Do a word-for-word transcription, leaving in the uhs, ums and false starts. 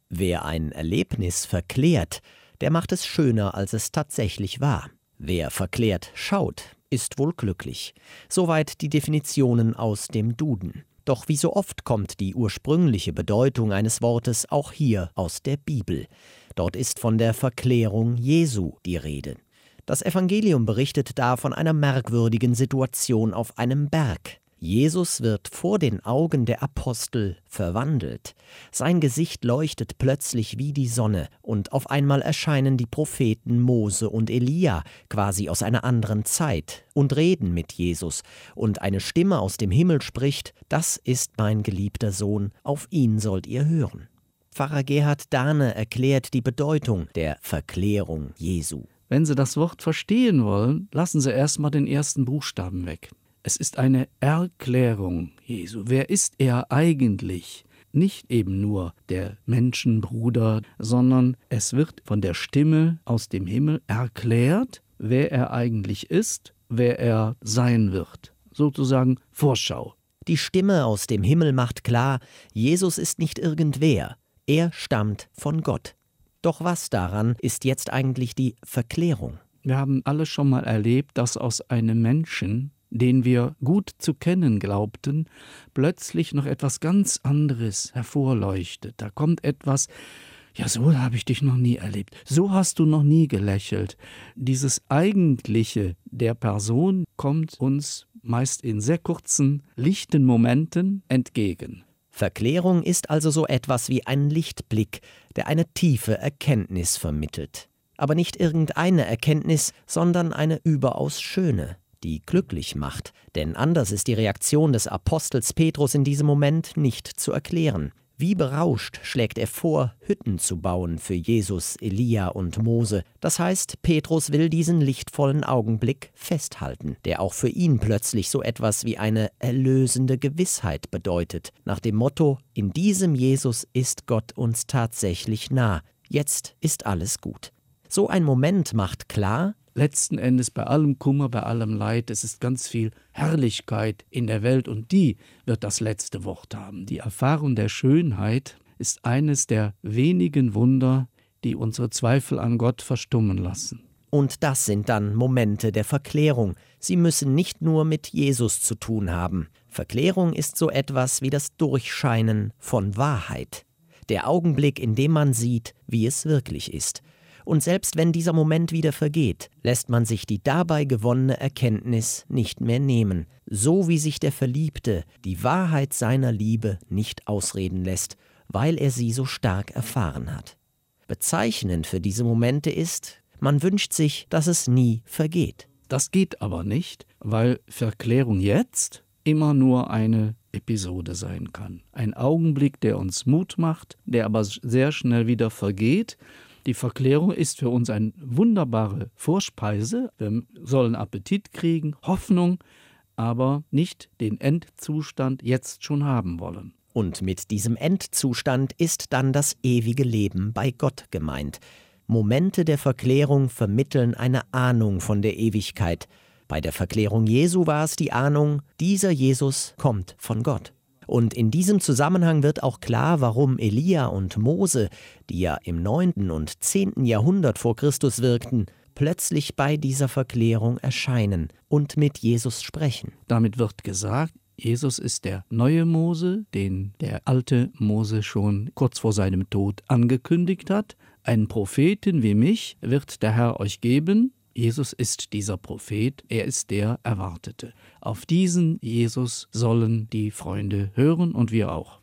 Wer ein Erlebnis verklärt, der macht es schöner, als es tatsächlich war. Wer verklärt schaut, ist wohl glücklich. Soweit die Definitionen aus dem Duden. Doch wie so oft kommt die ursprüngliche Bedeutung eines Wortes auch hier aus der Bibel. Dort ist von der Verklärung Jesu die Rede. Das Evangelium berichtet da von einer merkwürdigen Situation auf einem Berg. Jesus wird vor den Augen der Apostel verwandelt. Sein Gesicht leuchtet plötzlich wie die Sonne und auf einmal erscheinen die Propheten Mose und Elia, quasi aus einer anderen Zeit, und reden mit Jesus. Und eine Stimme aus dem Himmel spricht: Das ist mein geliebter Sohn, auf ihn sollt ihr hören. Pfarrer Gerhard Dahne erklärt die Bedeutung der Verklärung Jesu. Wenn Sie das Wort verstehen wollen, lassen Sie erst mal den ersten Buchstaben weg. Es ist eine Erklärung Jesu. Wer ist er eigentlich? Nicht eben nur der Menschenbruder, sondern es wird von der Stimme aus dem Himmel erklärt, wer er eigentlich ist, wer er sein wird. Sozusagen Vorschau. Die Stimme aus dem Himmel macht klar, Jesus ist nicht irgendwer, er stammt von Gott. Doch was daran ist jetzt eigentlich die Verklärung? Wir haben alle schon mal erlebt, dass aus einem Menschen, den wir gut zu kennen glaubten, plötzlich noch etwas ganz anderes hervorleuchtet. Da kommt etwas: Ja, so habe ich dich noch nie erlebt, so hast du noch nie gelächelt. Dieses Eigentliche der Person kommt uns meist in sehr kurzen, lichten Momenten entgegen. Verklärung ist also so etwas wie ein Lichtblick, der eine tiefe Erkenntnis vermittelt. Aber nicht irgendeine Erkenntnis, sondern eine überaus schöne, die glücklich macht, denn anders ist die Reaktion des Apostels Petrus in diesem Moment nicht zu erklären. Wie berauscht schlägt er vor, Hütten zu bauen für Jesus, Elia und Mose. Das heißt, Petrus will diesen lichtvollen Augenblick festhalten, der auch für ihn plötzlich so etwas wie eine erlösende Gewissheit bedeutet, nach dem Motto: In diesem Jesus ist Gott uns tatsächlich nah. Jetzt ist alles gut. So ein Moment macht klar: Letzten Endes bei allem Kummer, bei allem Leid, es ist ganz viel Herrlichkeit in der Welt und die wird das letzte Wort haben. Die Erfahrung der Schönheit ist eines der wenigen Wunder, die unsere Zweifel an Gott verstummen lassen. Und das sind dann Momente der Verklärung. Sie müssen nicht nur mit Jesus zu tun haben. Verklärung ist so etwas wie das Durchscheinen von Wahrheit. Der Augenblick, in dem man sieht, wie es wirklich ist. Und selbst wenn dieser Moment wieder vergeht, lässt man sich die dabei gewonnene Erkenntnis nicht mehr nehmen, so wie sich der Verliebte die Wahrheit seiner Liebe nicht ausreden lässt, weil er sie so stark erfahren hat. Bezeichnend für diese Momente ist, man wünscht sich, dass es nie vergeht. Das geht aber nicht, weil Verklärung jetzt immer nur eine Episode sein kann. Ein Augenblick, der uns Mut macht, der aber sehr schnell wieder vergeht. Die Verklärung ist für uns eine wunderbare Vorspeise. Wir sollen Appetit kriegen, Hoffnung, aber nicht den Endzustand jetzt schon haben wollen. Und mit diesem Endzustand ist dann das ewige Leben bei Gott gemeint. Momente der Verklärung vermitteln eine Ahnung von der Ewigkeit. Bei der Verklärung Jesu war es die Ahnung, dieser Jesus kommt von Gott. Und in diesem Zusammenhang wird auch klar, warum Elia und Mose, die ja im neunten und zehnten Jahrhundert vor Christus wirkten, plötzlich bei dieser Verklärung erscheinen und mit Jesus sprechen. Damit wird gesagt, Jesus ist der neue Mose, den der alte Mose schon kurz vor seinem Tod angekündigt hat. Einen Propheten wie mich wird der Herr euch geben. Jesus ist dieser Prophet, er ist der Erwartete. Auf diesen Jesus sollen die Freunde hören und wir auch.